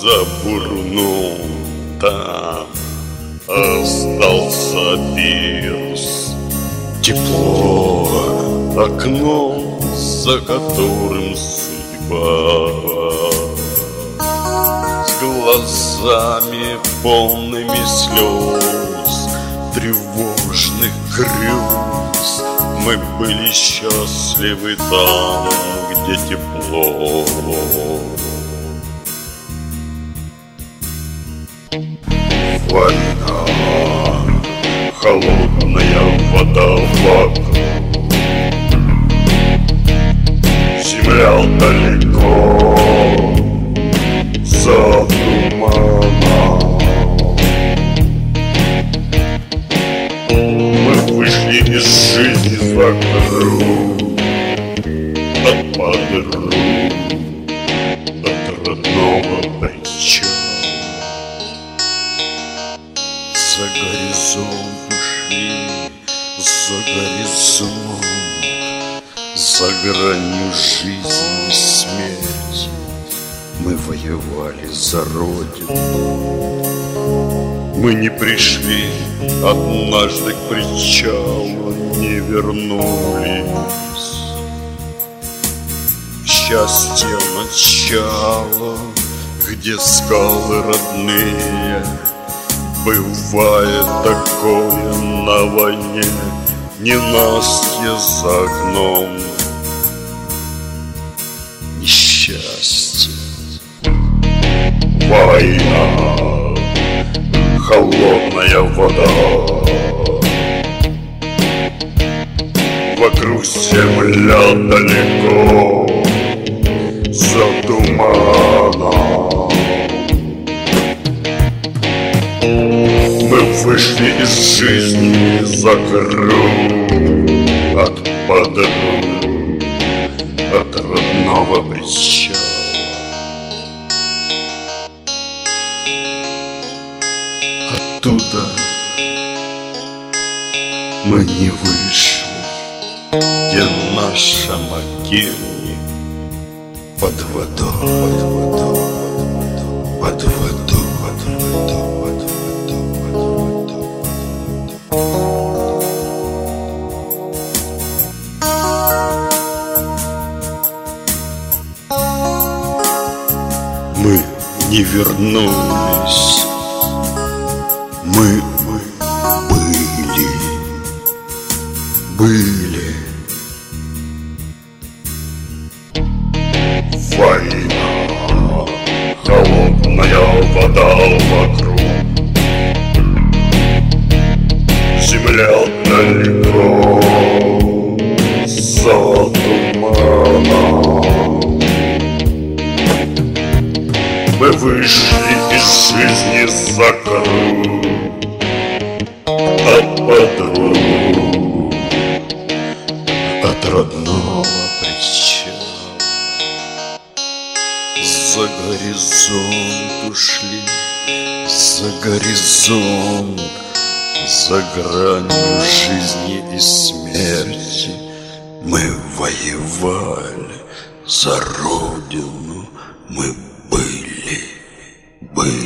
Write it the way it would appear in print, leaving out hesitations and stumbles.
за бурну, там остался пирс. Тепло, окно, за которым судьба, с глазами полными слез, тревожных грез. Мы были счастливы там, где тепло. Война, холодная вода вокруг, земля далеко за туманом. Мы вышли из жизни за круг, от подруг, от родного причала. За горизонт ушли, за горизонт, за гранью жизни и смерти. Мы воевали за Родину. Мы не пришли однажды к причалу, не вернулись. Счастье начало, где скалы родные. Бывает такое на войне, ненастье за окном, несчастье. Война, холодная вода, вокруг земля далеко за туманом. Мы вышли из жизни за круг, от подруг, от родного причала. Оттуда мы не вышли, где наша могила под водой, под водой. Мы не вернулись, мы были. Война, холодная вода вокруг, земля далеко за туманом. Мы вышли из жизни за круг, от подруг, от родного причала. За горизонт ушли, за горизонт, за гранью жизни и смерти. Мы воевали за Родину, мы были.